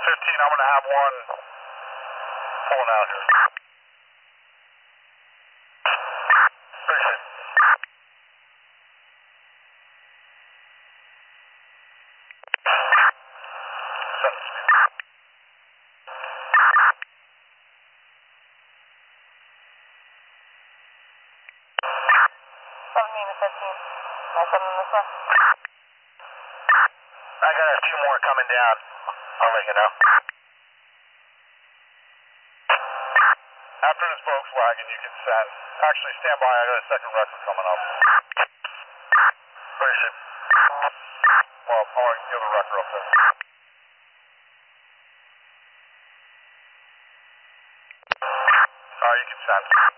15, I'm going to have one pulling out here. Appreciate it. Send it to me. 17 to 15. Nice on this one. I got a few more coming down. I'll let you know. After this Volkswagen, you can send. Actually, stand by. I got a second record coming up. Appreciate it. Well, I want to get the record up there. You can send.